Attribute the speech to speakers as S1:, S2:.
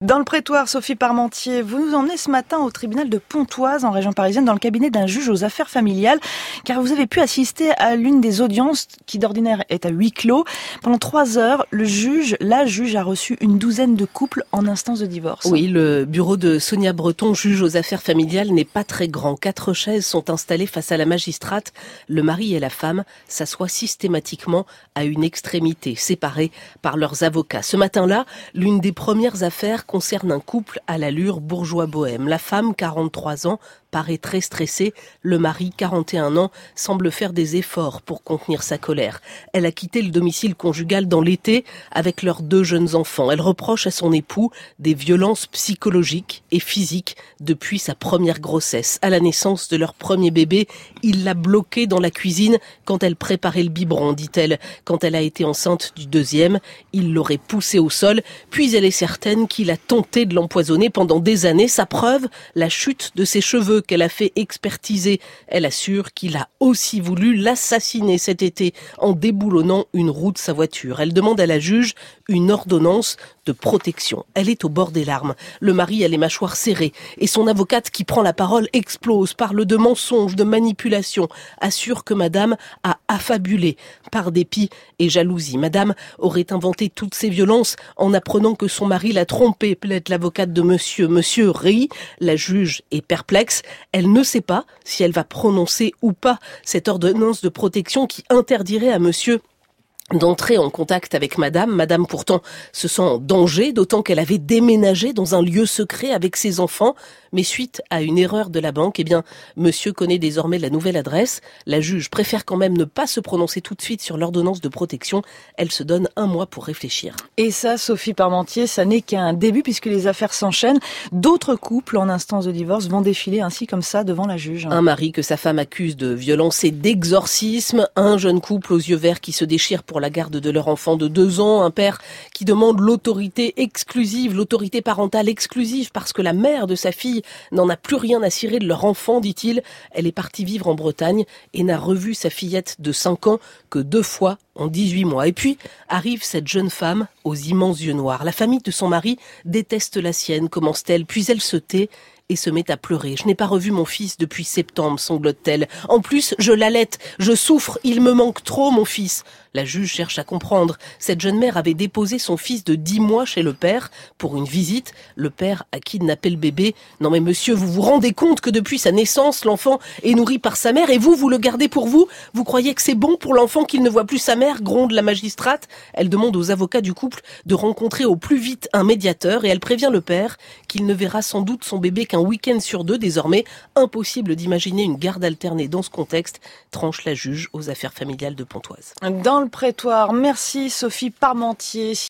S1: Dans le prétoire, Sophie Parmentier, vous nous emmenez ce matin au tribunal de Pontoise, en région parisienne, dans le cabinet d'un juge aux affaires familiales, car vous avez pu assister à l'une des audiences qui d'ordinaire est à huis clos. Pendant 3 heures, la juge a reçu une douzaine de couples en instance de divorce.
S2: Oui, le bureau de Sonia Breton, juge aux affaires familiales, n'est pas très grand. 4 chaises sont installées face à la magistrate. Le mari et la femme s'assoient systématiquement à une extrémité, séparés par leurs avocats. Ce matin-là, l'une des premières affaires concerne un couple à l'allure bourgeois bohème. La femme, 43 ans, paraît très stressée. Le mari, 41 ans, semble faire des efforts pour contenir sa colère. Elle a quitté le domicile conjugal dans l'été avec leurs 2 jeunes enfants. Elle reproche à son époux des violences psychologiques et physiques depuis sa première grossesse. À la naissance de leur premier bébé, il l'a bloquée dans la cuisine quand elle préparait le biberon, dit-elle. Quand elle a été enceinte du deuxième, il l'aurait poussée au sol, puis elle est certaine qu'il a tenté de l'empoisonner pendant des années. Sa preuve, la chute de ses cheveux qu'elle a fait expertiser. Elle assure qu'il a aussi voulu l'assassiner cet été en déboulonnant une roue de sa voiture. Elle demande à la juge une ordonnance de protection. Elle est au bord des larmes. Le mari a les mâchoires serrées et son avocate qui prend la parole explose, parle de mensonges, de manipulation, assure que madame a affabulé par dépit et jalousie. Madame aurait inventé toutes ces violences en apprenant que son mari l'a trompée, plaide l'avocate de monsieur. Monsieur rit, la juge est perplexe. Elle ne sait pas si elle va prononcer ou pas cette ordonnance de protection qui interdirait à monsieur d'entrer en contact avec madame. Madame pourtant se sent en danger, d'autant qu'elle avait déménagé dans un lieu secret avec ses enfants. Mais suite à une erreur de la banque, monsieur connaît désormais la nouvelle adresse. La juge préfère quand même ne pas se prononcer tout de suite sur l'ordonnance de protection. Elle se donne 1 mois pour réfléchir.
S1: Et ça, Sophie Parmentier, ça n'est qu'un début puisque les affaires s'enchaînent. D'autres couples en instance de divorce vont défiler ainsi comme ça devant la juge.
S2: Un mari que sa femme accuse de violence et d'exorcisme. Un jeune couple aux yeux verts qui se déchire pour la garde de leur enfant de 2 ans. Un père qui demande l'autorité exclusive, l'autorité parentale exclusive parce que la mère de sa fille n'en a plus rien à cirer de leur enfant, dit-il. Elle est partie vivre en Bretagne et n'a revu sa fillette de 5 ans que 2 fois en 18 mois. Et puis arrive cette jeune femme aux immenses yeux noirs. La famille de son mari déteste la sienne, commence-t-elle, puis elle se tait et se met à pleurer. Je n'ai pas revu mon fils depuis septembre, sanglote-t-elle. En plus, je l'allaite, je souffre, il me manque trop, mon fils. La juge cherche à comprendre. Cette jeune mère avait déposé son fils de 10 mois chez le père pour une visite. Le père a kidnappé le bébé. Non mais monsieur, vous vous rendez compte que depuis sa naissance, l'enfant est nourri par sa mère et vous le gardez pour vous? Vous croyez que c'est bon pour l'enfant qu'il ne voit plus sa mère? Gronde la magistrate. Elle demande aux avocats du couple de rencontrer au plus vite un médiateur et elle prévient le père qu'il ne verra sans doute son bébé qu'un week-end sur 2 désormais. Impossible d'imaginer une garde alternée dans ce contexte, tranche la juge aux affaires familiales de Pontoise.
S1: Dans le prétoire, merci Sophie Parmentier.